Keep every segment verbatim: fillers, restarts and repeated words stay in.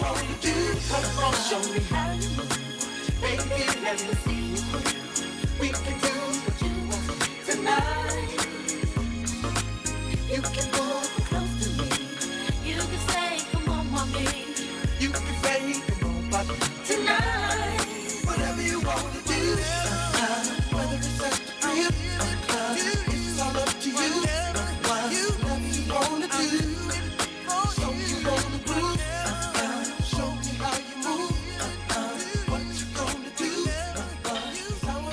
want to do. Come on, show me how you move. Baby, let me see you. We can do what you want tonight. You can walk close to me. You can say, come on, mommy. You can say, come on, mommy. Tonight, whatever you want to do. Uh, whether it's at the crib, uh, it's all up to you. Uh, whatever you want to do. So you want to groove. Uh, show me how you move. Uh, uh, what you gonna do. Uh,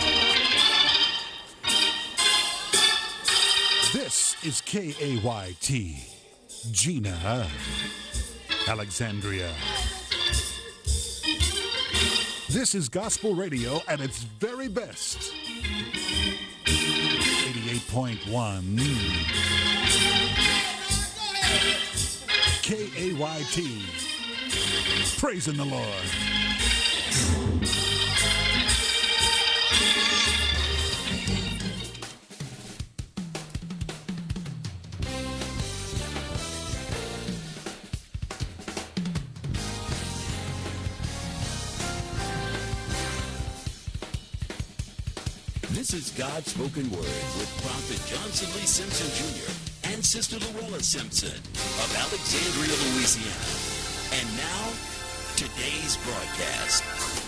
This is K A Y T, Gina, Alexandria. This is gospel radio at its very best. eighty-eight point one K A Y T, praising the Lord. This is God's Spoken Word with Prophet Johnson Lee Simpson Junior and Sister Luella Simpson of Alexandria, Louisiana. And now, today's broadcast.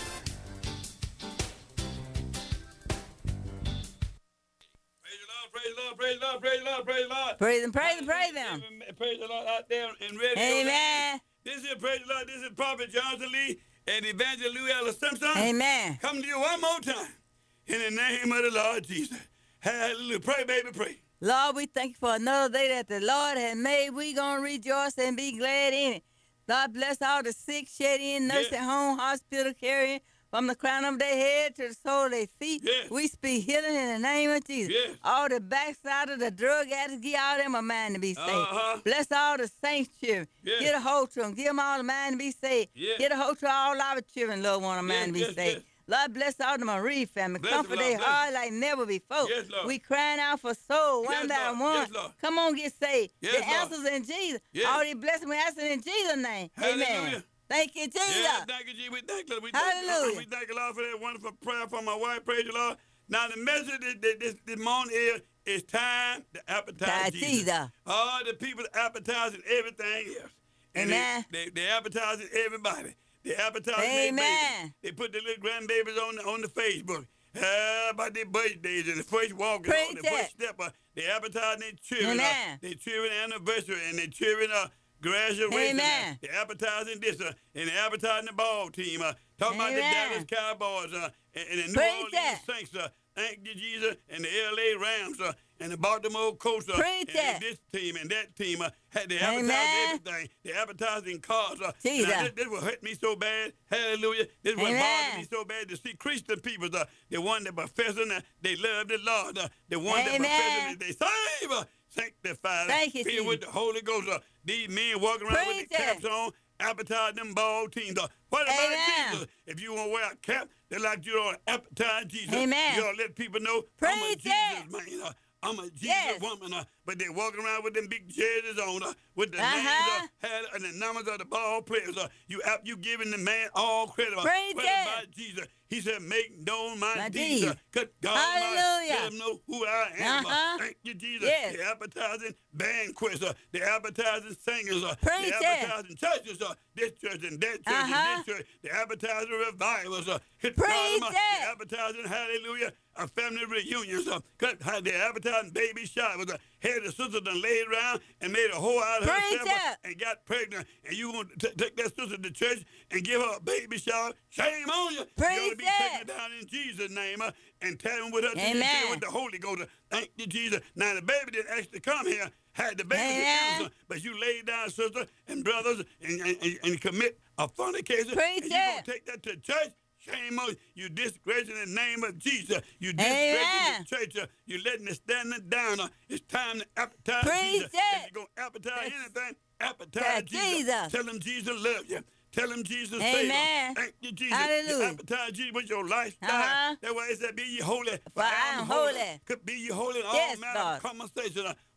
Praise the Lord, praise the Lord, praise the Lord, praise the Lord, praise the Lord. Praise them, praise them, praise them. Praise the Lord out there in radio. Amen. This is Praise the Lord. This is Prophet Johnson Lee and Evangelist Luella Simpson. Amen. Come to you one more time. In the name of the Lord Jesus. Hallelujah. Pray, baby, pray. Lord, we thank you for another day that the Lord has made. We going to rejoice and be glad in it. God bless all the sick, shed in, nursing Yes. home, hospital carrying, from the crown of their head to the sole of their feet. Yes. We speak healing in the name of Jesus. Yes. All the backsliders, the drug addicts, give all them a mind to be saved. Uh-huh. Bless all the saints children. Yes. Get a hold to them. Give them all a mind to be saved. Yes. Get a hold to all our children, Lord, want a mind Yes, to be yes, saved. yes. Lord, bless all the Marie family. Bless Comfort them, Lord, their bless heart like never before. Yes, Lord. We crying out for soul, one Yes, by Lord. one. Yes, Lord. Come on, get saved. Yes, the Lord. answers in Jesus. Yes. All these blessings we asking in Jesus' name. Amen. Hallelujah. Thank you, Jesus. Yeah, thank you, Jesus. We thank you. We thank Hallelujah. you. We thank you, Lord, for that wonderful prayer from my wife. Praise the Lord. Now, the message this, this, this, this morning is, it's time to appetize God, Jesus. Jesus. All the people appetizing everything else. And Amen. They, they, they appetizing everybody. They appetizing Amen. their babies. They put the little grandbabies on the, on the Facebook. Uh, about their birthdays and the first walking Preach on the it. first step. Uh, they advertising their children, uh, Amen. their children anniversary and their children uh, graduation. Amen. They advertising this uh, and they advertising the ball team. Uh, talking about the Amen. Dallas Cowboys uh, and, and the New Preach Orleans it. Saints. Uh, thank you, Jesus, and the L A Rams uh, and the Baltimore Colts uh, and, Preach and it. this team and that team. Uh, had they advertising Amen. everything. They advertising cars. Uh, Jesus. now, this, this will hurt me so bad. Hallelujah. This will Amen. bother me so bad to see Christian people, uh, the one that professing uh, they love the Lord, uh, the one that Amen. professing they save, uh, sanctified, Thank you, filled with the Holy Ghost. Uh, these men walking around with Preach their it. caps on, appetize them ball teams. Uh, what about Amen. Jesus? If you want to wear a cap, they're like you don't appetize Jesus. Amen. You ought to let people know I'm a Preach Jesus it. man. Uh, I'm a Jesus Yes. woman, uh, but they walking around with them big jerseys on, uh, with the Uh-huh. names uh, had, and the numbers of the ball players. Uh, you app, you giving the man all credit. Uh, Preach what it. about Jesus? He said, "Make known my, My deeds." Uh, deeds. Good God, Hallelujah. let them know who I am. Uh, Uh-huh. thank you, Jesus. Yes. They're advertising banquets. Uh, they're advertising singers. Uh, Preach they're it. advertising churches. Uh, this church and that church Uh-huh. and this church. They're advertising revivals. Uh, good Preach God, uh, it. they're advertising hallelujah. Uh, family reunions. Uh, good, how they're advertising baby showers. Uh, had the sister done laid around and made a whole out of Preach herself uh, it. and got pregnant. And you want to take that sister to church and give her a baby shower? Shame on you. You ought to Preach be it. taking it down in Jesus' name uh, and telling with her to Amen. you with the Holy Ghost. Uh, Thank you, Jesus. Now the baby didn't actually come here. Had the baby Amen. innocent, but you laid down, sister and brothers, and, and, and, and commit a fornication. Preach and you gonna it. take that to church? Shame on you. You disgracing the name of Jesus. You Amen. disgracing the church. Uh, you letting it stand it down. Uh, it's time to appetize Preach Jesus. it. If you're going to appetize Yes. anything, appetize Yes, Jesus. Jesus. Tell him Jesus loves you. Tell him Jesus saves you. Amen. Thank you, Jesus. Hallelujah. You appetize Jesus with your lifestyle. Uh-huh. That's why it said, be ye holy, for, For I am holy. Could be ye holy in all Yes, manner Lord. of conversation. Uh,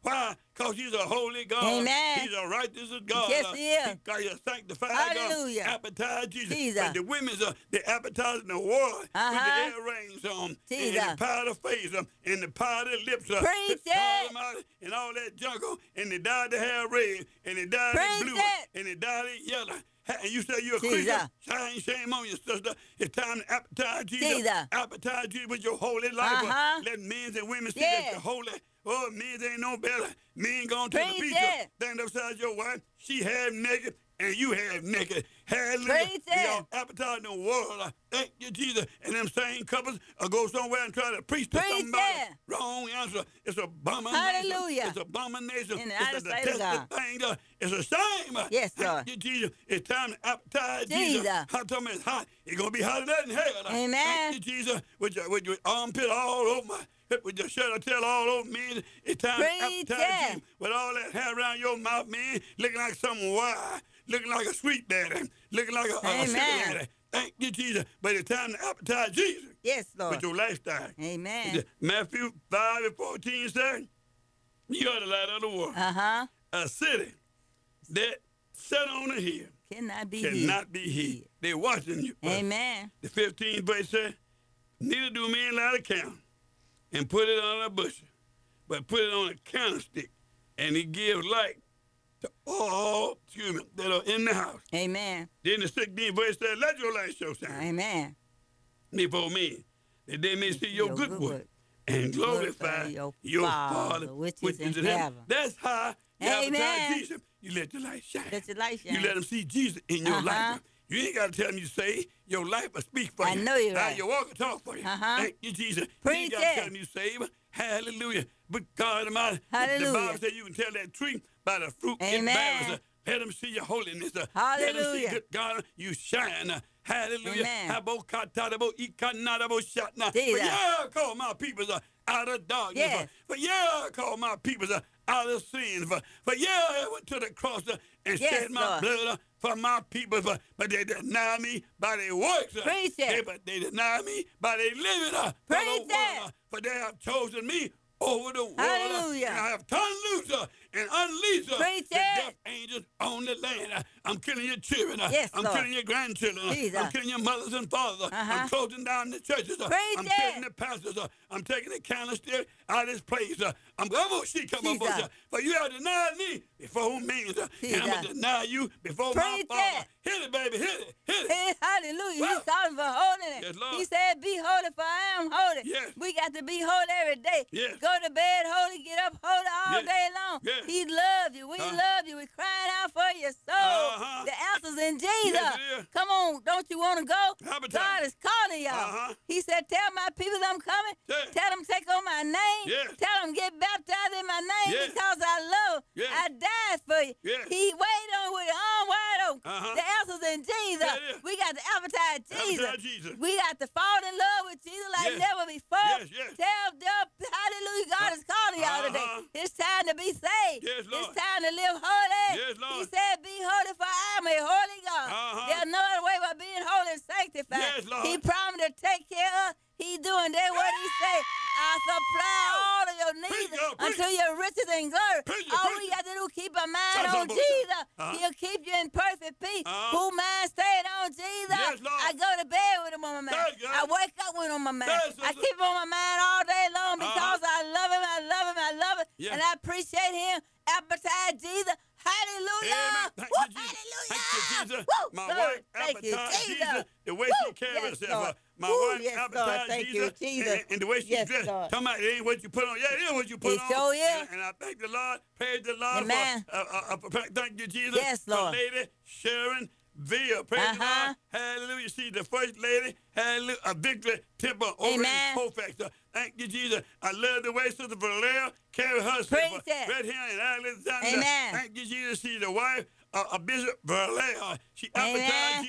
Why? Because he's a holy God. Amen. He's a righteous God. Yes, he is. Because he's a sanctified Hallelujah. God. Appetize Jesus. Jesus. But the women's, uh, they appetize in the world Uh-huh. with the earrings on, Jesus. and the powder face, um, and the powder lips, uh, Preach God it. Almighty, and all that junk, on, and they dyed the hair red, and they dyed Preach it blue, it. and they dyed it yellow. And you say you're a Jesus. Christian? Shame, shame on you, sister. It's time to appetize Jesus. Jesus. Appetize Jesus with your holy life. Uh-huh. Let men and women see Yes. that you're holy. Oh, men ain't no better. Men going to the Preach preacher, it. stand upside your wife. She half naked, and you half naked. Hallelujah. Preach it. Y'all appetizing the world. Uh, Thank you, Jesus. And them same couples uh, go somewhere and try to preach to Preach somebody. it. Wrong answer. It's abomination. Hallelujah. It's abomination. In the It's outer a sight of detestable God. thing. uh, It's a shame. uh, Yes, Thank Lord. you, Jesus. It's time to appetize Jesus. Jesus. I'm talking about it's hot. It's going to be hotter than hell. uh, Amen. Thank you, Jesus. With your, with your armpit all over my hip, with your shirt tail all over me. It's time Preach to appetize it. Jesus. With all that hair around your mouth, man, looking like some wire, looking like a sweet daddy, looking like a, a, a sugar Amen. daddy. Thank you, Jesus. But it's time to appetize Jesus Yes, Lord. with your lifestyle. Amen. Matthew five and fourteen said, you are the light of the world. Uh-huh. A city that set on a hill Cannot be hid. cannot be hid. They're watching you. Amen. The fifteenth verse said, neither do men light a candle and put it on a bushel, but put it on a candlestick, and it gives light to all human that are in the house. Amen. Then the sixteenth verse said, let your light show shine Amen. before men, that they may see your, good work and glorify Glorify your, your Father Father which is in heaven. That's how you Amen. advertise Jesus. You let your light shine. Let your light shine. You let them see Jesus in your Uh-huh. life. You ain't got to tell them you say your life will speak for I you. know you're How right. you walk and talk for you. Uh-huh. Thank you, Jesus. you Preach ain't got to it. tell them you saved. Hallelujah. But God Almighty, the Hallelujah. Bible says you can tell that tree by the fruit it Amen. bears. Uh, Let them see your holiness. Uh, Let them see, Hallelujah. good God, you shine. Uh, Hallelujah. Amen. Habokatadabo, ikanadabo, shatna. For Jesus. yeah, call my people uh, out of darkness. Yes. Uh, For yeah, call my people uh, out of sin. For, for yeah, I went to the cross uh, and Yes, shed my Lord. blood uh, for my people. For, but they deny me by their works. Uh, Preach it. They, but they deny me by their living. Uh, for, the Preach world, it. uh, for they have chosen me over the world. uh, Hallelujah. And I have turned loose uh, and unleashed uh, Preach the it. death angels on the land. Uh, I'm killing your children. Uh, Yes, I'm Lord. killing your grandchildren. Uh, Jesus. I'm killing your mothers and fathers. Uh, Uh-huh. I'm closing down the churches. Uh, Preach I'm it. killing the pastors. Uh, I'm taking the candlestick out of this place. Uh, I'm going to see come up Jesus. on you. For you have denied me before men. Uh, and I'm going Jesus. to deny you before my Preach Father. it. Hit it, baby. Hit it. Hit it. Hey, hallelujah. Wow. He's calling for holiness. Yes, Lord. He said, be holy, for I am holy. Yes. We got to be holy every day. Yes. Go to bed holy, get up holy all Yes. day long. Yes. He loves you. We Uh. love you. We're crying out for your soul. Uh-huh. The answer's in Jesus. Yes, it is. Come on, don't you want to go? Appetite. God is calling y'all. Uh-huh. He said, tell my people I'm coming. Yes. Tell them take on my name. Yes. Tell them get baptized in my name Yes. because I love them. Yes. I died for you. Yes. He waited on with an arm wide open. Uh-huh. The answer's in Jesus. Yeah, it is. We got to advertise Jesus. Advertise Jesus. We got to fall in love with Jesus like Yes. never before. Yes, yes. Tell them, hallelujah, God is calling y'all Uh-huh. today. It's time to be saved. Yes, Lord. It's time to live holy. Yes, Lord. He said, be holy for I am a holy God. Uh-huh. There's no other way but being holy and sanctified. Yes, Lord. He promised to take care of us. He doing that what he say. I supply all of your needs Preach, God, preach. until you're riches and glory. Preach it, all preach we it. got to do is keep our mind Shut on up, boy. Jesus. Uh-huh. He'll keep you in perfect peace. Uh-huh. Who mind staying on Jesus? Yes, Lord. I go to bed with him on my mind. Thank you. I wake up with him on my mind. Yes, I sister. keep him on my mind all day long because Uh-huh. I love him, I love him, I love him, Yes. and I appreciate him. Appetite Jesus. Hallelujah. Amen. Thank Woo, you, Jesus. hallelujah. Thank you, Jesus. Woo, My glory. wife Thank you, appetized Jesus. Jesus, the way Woo, she carries yes, herself. Lord. Uh, my Woo, wife yes, Lord. appetized Thank Jesus, you, Jesus. And, and the way she Yes, dressed. Lord. Come on, it ain't what you put on. Yeah, it is what you put It on. sure is. And, and I thank the Lord. Praise the Lord. Amen. For, uh, uh, uh, thank you, Jesus. Yes, Lord. For Lady Sharon Veal. Praise the Uh-huh. Lord. Hallelujah. She's the first lady. Hallelujah. A victory temple over Amen. in Colfax. Uh, Thank you, Jesus. I love the way Sister Valeria carried herself Praise uh, it. right here in Alexandria. Amen. Thank you, Jesus. She's the wife of uh, Bishop Valeria. She Amen. appetized Jesus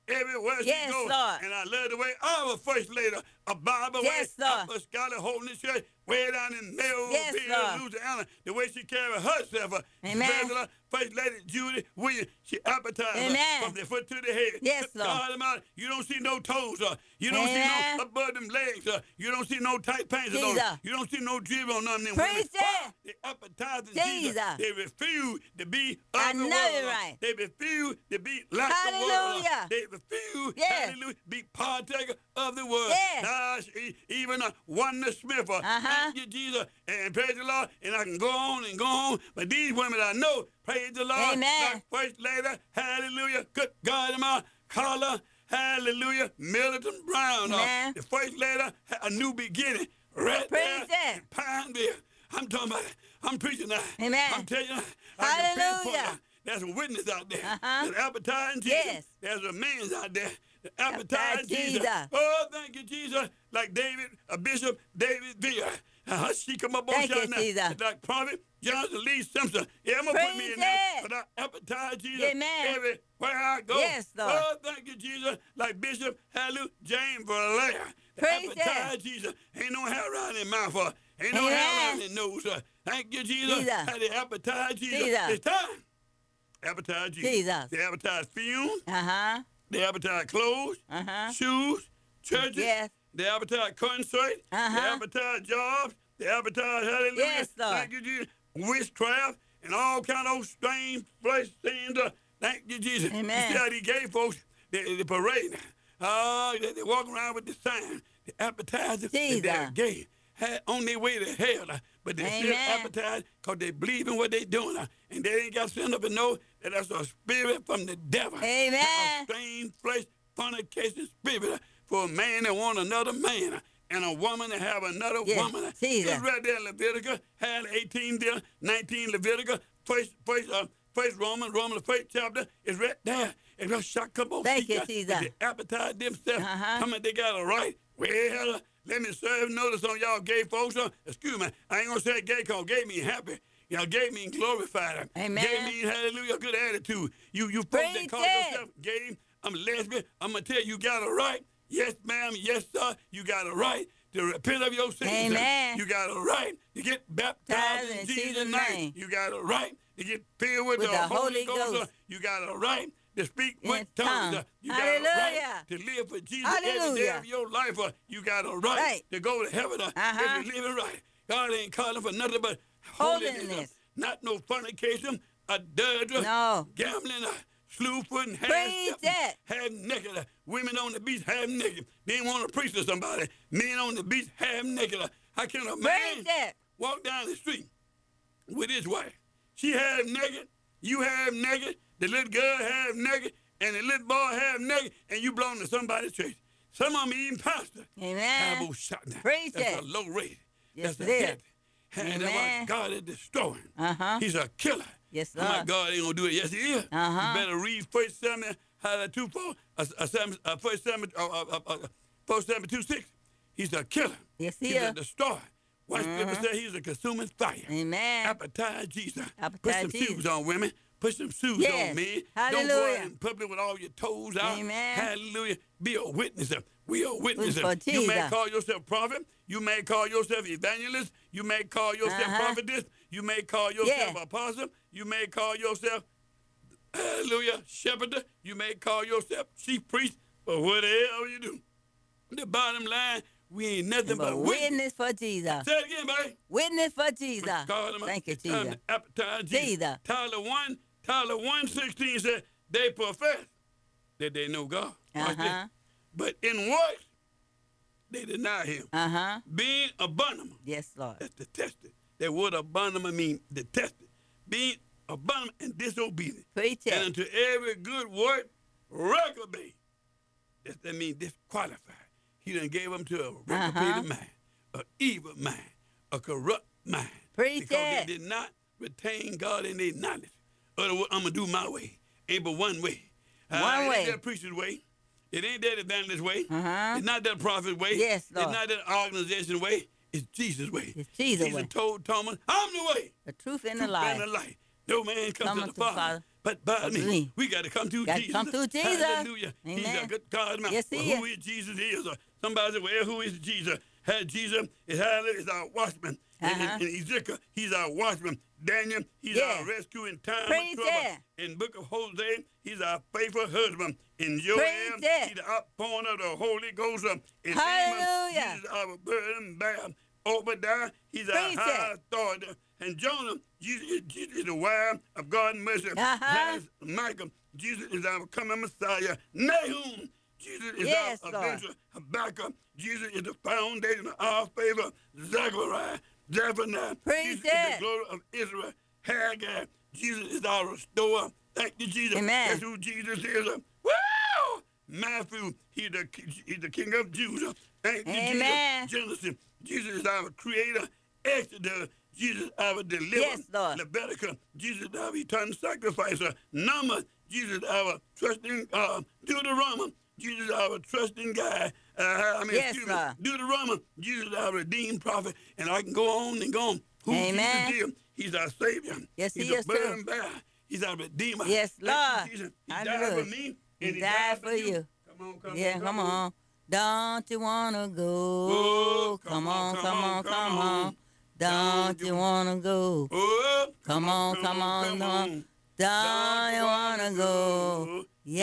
everywhere Yes, she goes. Lord. And I love the way our first lady, a Barbara Yes, Way, Lord. a Scarlet Holiness Church, way down in Melville, Yes, Lord. Louisiana, the way she carried herself. uh, Amen. President, First Lady Judy Williams, she appetized uh, Amen. from the foot to the head. Yes, Good Lord. God Almighty, you don't see no toes. Uh, you don't see Amen. no above them legs. Uh, you don't see no tight pants on them. Jesus. You don't see no drip on none of them Preach women. it. Why? They appetizing Jesus. Jesus. They refuse to be I of the know world. you're right. They refuse to be like the world. Hallelujah. They refuse, Yes. hallelujah, be partaker of the world. Yes. Now, she- even a Wonder Smith, uh, Uh-huh. thank you, Jesus, and praise the Lord, and I can go on and go on, but these women I know, praise the Lord, Amen. like First Lady, hallelujah, good God, my Carla, hallelujah, Militant Brown, uh, Amen. the First Lady, had a new beginning, right Praise there it. in Pineville. I'm talking about, I'm preaching now. Amen. I'm telling you, I can pinpoint Hallelujah. now. There's a witness out there. Uh-huh. There's appetizing Jesus. Yes. There's a man's out there. that Appetizing Appetizing Jesus. Jesus. Oh, thank you, Jesus. Like David, a Bishop David Villa. Uh, she come up on Thank shot you, now. Jesus. Like Prophet Johnson Lee Simpson. Yeah, I'm going to put me Praise in there. it. But I appetize Jesus Amen. everywhere I go. Yes, Lord. Oh, thank you, Jesus. Like Bishop Hallelujah James Valaire. Praise Appetize it. Jesus. Ain't no hair around their mouth. Uh, ain't no Amen. hair around their nose. Uh, thank you, Jesus. Jesus. How they appetize Jesus. Jesus. It's time. Appetize Jesus. Jesus. They advertise films. Uh-huh. They advertise clothes, Uh-huh. shoes, churches. Yes. They advertise concerts. They Uh-huh. advertise jobs. They advertise, hallelujah, Yes, Lord. thank you, Jesus, witchcraft and all kind of strange flesh things. Uh, thank you, Jesus. Amen. You see how these gay folks, they, they parade. Oh, they, they walk around with the sign. They advertise that they're Jesus. gay. Had on their way to hell, uh, but they still Amen. advertise because they believe in what they're doing. Uh, and they ain't got to stand up and know that that's a spirit from the devil. Amen. A strange flesh, fornication spirit uh, for a man that want another man. uh, And a woman to have another Yes, woman. uh, Jesus. It's right there in Leviticus, had eighteen there, nineteen Leviticus, first, first, uh, first Roman, Roman, the first chapter is right there. And just shot come on. Thank see, you, uh, Jesus. but They appetize themselves. Uh-huh. Come on, they got a right. Well, uh, let me serve notice on y'all gay folks. Uh, excuse me, I ain't gonna say gay cause gay mean happy. Y'all gay mean glorified. Amen. Gay mean hallelujah, good attitude. You you folks that Preach call it. yourself gay, I'm a lesbian, I'm gonna tell you, you got a right. Yes, ma'am, yes, sir, you got a right to repent of your sins. Amen. You got a right to get baptized in Jesus' name. You got a right to get filled with, With the, the Holy Holy Ghost. Ghost. You got a right to speak In with tongues. tongues. Uh, You got a right Hallelujah. to live for Jesus every day Hallelujah. of your life. Uh, You got a right, Right. to go to heaven uh, Uh-huh. if you're living right. God ain't calling for nothing but holiness. Holiness. uh, Not no fornication, adultery, No. gambling, uh, slew footing, half Preach stepping, it. half naked. uh, Women on the beach half naked. They ain't want to preach to somebody. Men on the beach half naked. uh, How can a man Preach it. walk down the street with his wife? She half naked, you half naked, the little girl half naked, and the little boy half naked, and you belong to somebody's church. Some of them even pastor. Amen. Bible shot now. Preach That's it. a low rate. Yes, That's it a is. hit. And that's Amen. what God is destroying. Uh-huh. He's a killer. Yes, I'm like, Lord. God ain't gonna do it. Yes, he is. Uh-huh. You better read First Samuel, how that two four, uh, uh, Samuel, uh, First Samuel, uh, uh, uh, uh, First Samuel two six. He's a killer. Yes, he He's a is. destroyer. Watch people say he's a consuming fire. Amen. Appetize Jesus. Put Appetize some Jesus. shoes on, women. Put some shoes Yes. on, man. Don't go Hallelujah. out in public with all your toes out. Amen. Hallelujah. Be a witness. We are witnesses. For You may Jesus. call yourself prophet. You may call yourself evangelist. You may call yourself Uh-huh. prophetess. You may call yourself Yeah. apostle. You may call yourself, hallelujah, shepherd. You may call yourself chief priest, or whatever you do. The bottom line, we ain't nothing But but witness. witness for Jesus. Say it again, buddy. Witness for Jesus. God, I'm- Thank you, it's time Jesus. to appetize Jesus. Jesus. Tyler one, Tyler one sixteen said they profess that they know God. Watch this. Uh-huh. But in works, they deny him. Uh-huh. Being abominable. Yes, Lord. That's detested. That word abominable means detested. Being abominable and disobedient. Preach And it. unto every good word, reprobate. That, that means disqualified. He done gave them to a reprobated Uh-huh. mind, an evil mind, a corrupt mind. Preach because it. they did not retain God in their knowledge. Other words, I'm going to do my way. Ain't but one way. One uh, It way. ain't that preacher's way. It ain't that evangelist's way. Uh-huh. It's not that prophet's way. Yes, Lord. It's not that organization's way. It's Jesus' way. It's Jesus' Jesus way. told Thomas, I'm the way. The truth and the truth light. and the light. No man comes Come to the unto the Father, Father but by But me. me. We got to come through Gotta Jesus. come through Jesus. Hallelujah. He's a Amen. good God, man. Yes, Well, he who is. is Jesus is? Or somebody said, well, who is Jesus? Had Jesus is is our watchman. In, in, Uh-huh. in Ezekiel, he's our watchman. Daniel, he's Yeah. our rescue in time Praise of trouble. that. In book of Hosea, he's our faithful husband. In Joel, Praise that. he's the outpouring of the Holy Ghost. In Hallelujah. Amos, he's our burden bearer. Obadiah, he's our Praise high that. authority. And Jonah, Jesus, Jesus is the wire of God's mercy. Uh-huh. Has Michael, Jesus is our coming Messiah. Nahum, Jesus is Yes, our Lord. avenger. Habakkuk, Jesus is the foundation of our favor. Zechariah, Zephaniah, Praise Jesus that. is the glory of Israel. Haggai, Jesus is our restorer. Thank you, Jesus. Amen. That's who Jesus is. Woo! Matthew, he's the, he's the king of Judah. Thank you, Amen. Jesus. Genesis, Jesus is our creator. Exodus, Jesus our deliverer. Yes, Lord. Leviticus, Jesus our eternal sacrificer. Numbers, Jesus our trusting God. Deuteronomy, Jesus our trusting guy. Uh, I mean, Yes, excuse me. Lord. Deuteronomy, Jesus our redeemed prophet. And I can go on and go on. Who Amen. Jesus is? He's our Savior. Yes, He's he a is, too. burden bearer. He's our Redeemer. Yes, Thank you, Lord. Jesus. He died Hallelujah. for me. He And he died for you. Come on, come Yeah, on, come on. Don't you wanna go? Oh, come on, come on, come on. Don't you wanna go? Oh, Come on, come on, come on. Don't you wanna go?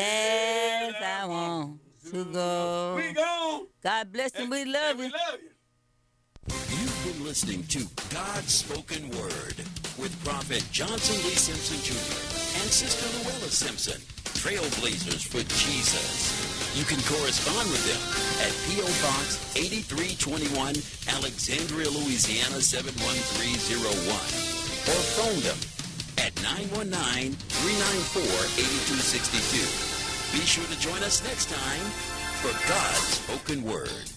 Yes, I want to go. We gone. God bless you. We love And we you. love you. You've been listening to God's Spoken Word with Prophet Johnson Lee Simpson Junior and Sister Luella Simpson, trailblazers for Jesus. You can correspond with them at P O. Box eighty-three twenty-one, Alexandria, Louisiana seven one three zero one, or phone them at nine one nine, three nine four, eight two six two. Be sure to join us next time for God's Spoken Word.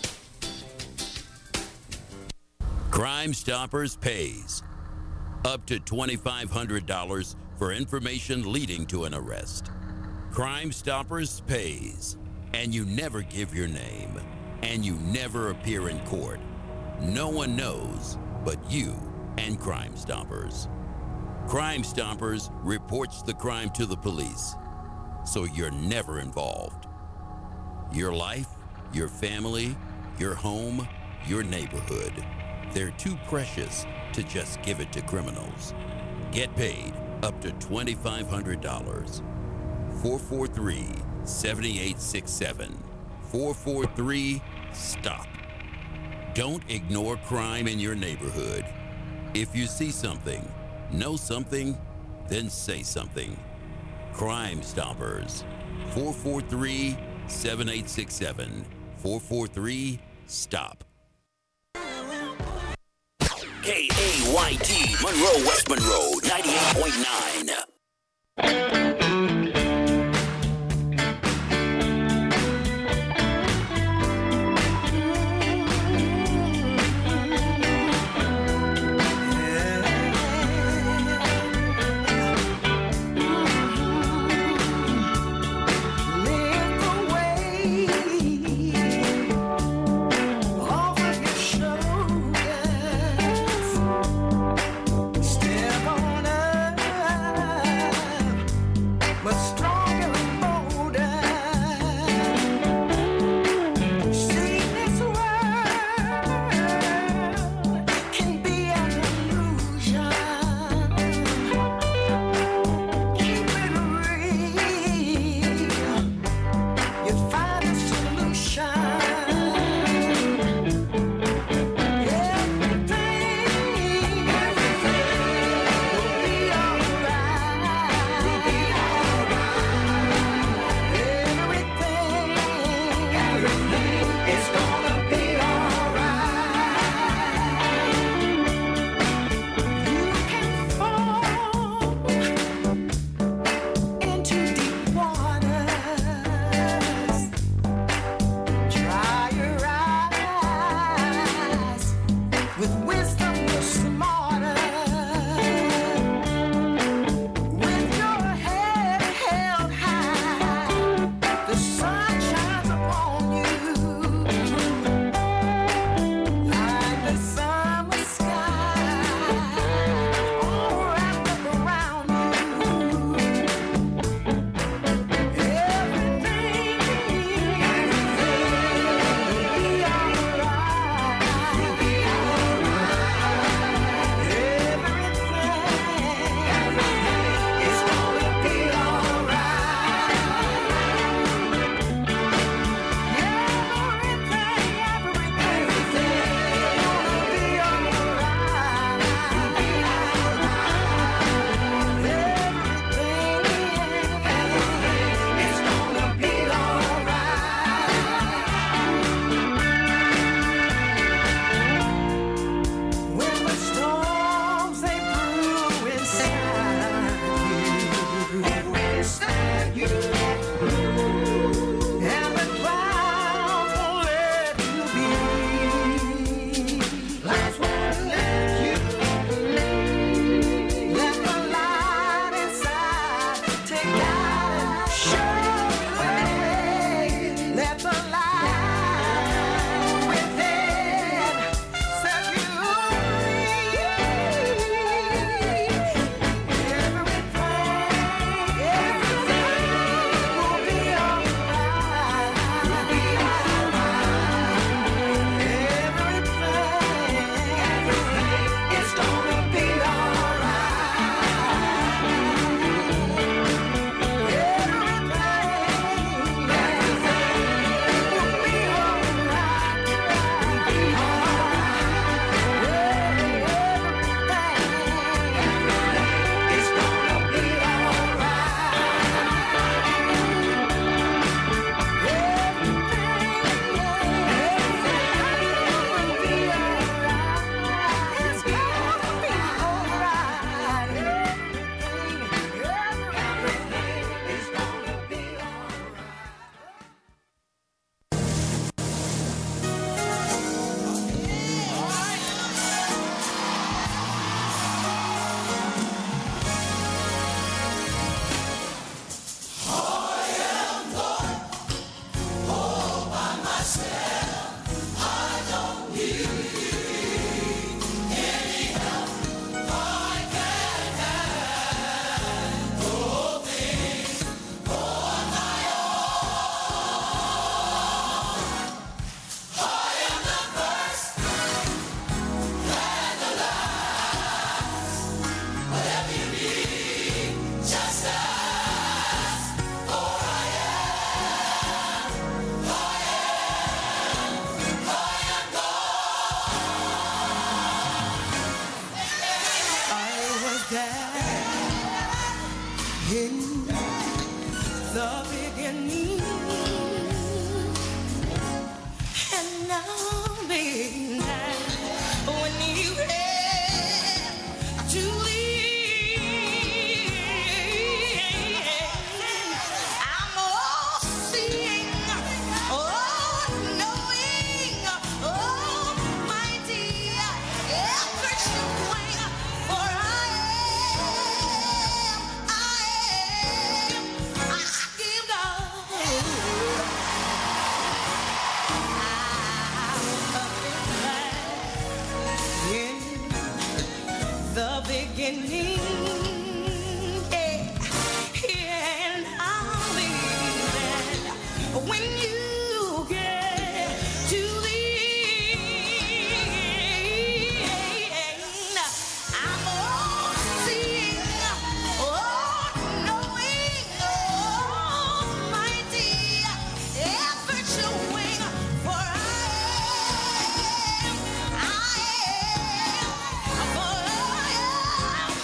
Crime Stoppers pays up to twenty-five hundred dollars for information leading to an arrest. Crime Stoppers pays, and you never give your name, and you never appear in court. No one knows but you and Crime Stoppers. Crime Stoppers reports the crime to the police, so you're never involved. Your life, your family, your home, your neighborhood. They're too precious to just give it to criminals. Get paid up to twenty-five hundred dollars. four four three, seven eight six seven. four four three, STOP. Don't ignore crime in your neighborhood. If you see something, know something, then say something. Crime Stoppers. four four three, seven eight six seven. four four three, STOP. K A Y T, Monroe, West Monroe, ninety-eight point nine. Step on up. the beginning and now, baby, when you have to leave, I'm all seeing, all knowing, almighty, ever showing, for I am, I am, I give God. In the beginning, yeah, yeah, and I'll be there when you get to the end. I'm all seeing, all knowing, almighty, ever showing, for I am, I am, for I am,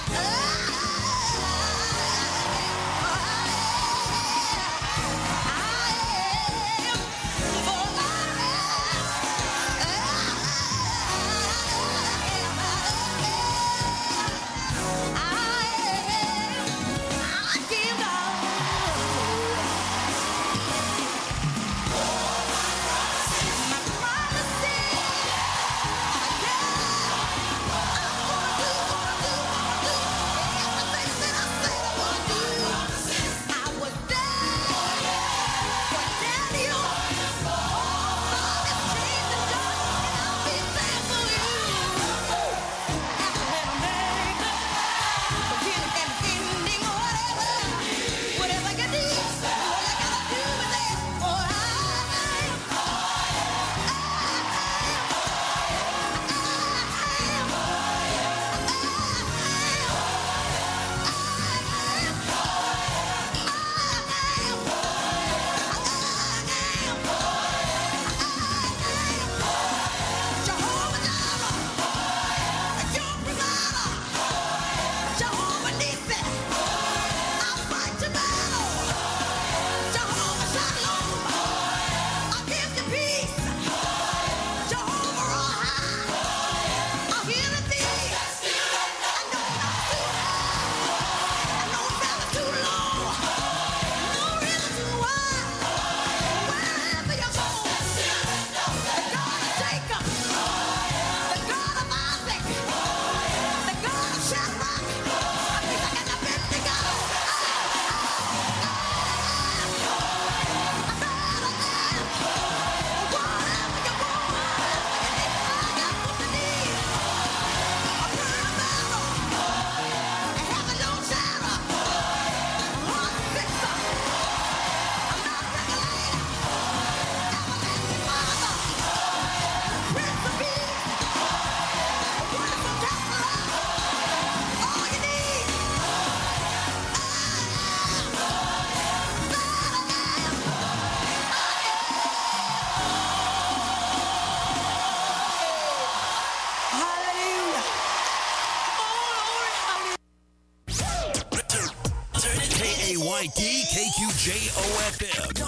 K Q J O F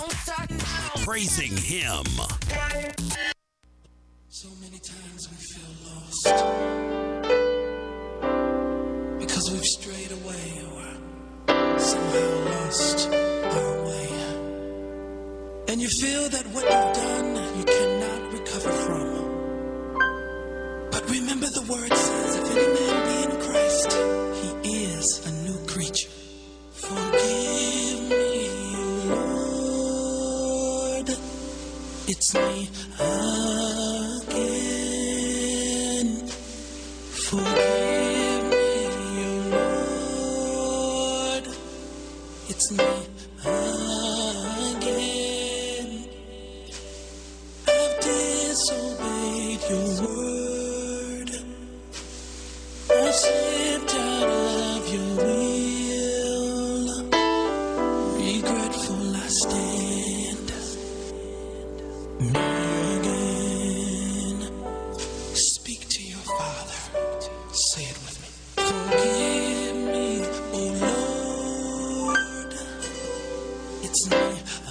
M. Praising him. So many times we feel lost because we've strayed away or somehow lost our way. And you feel that what you've done you cannot recover from. But remember the word says, if any man be in Christ, he is a new creature. Forgive me, Lord, it's me again. Forgive me, Lord, it's me again. I've disobeyed your word. I've slipped out of your will. Regretful I stand, me again. Speak to your Father, say it with me. Forgive me, oh Lord, It's me.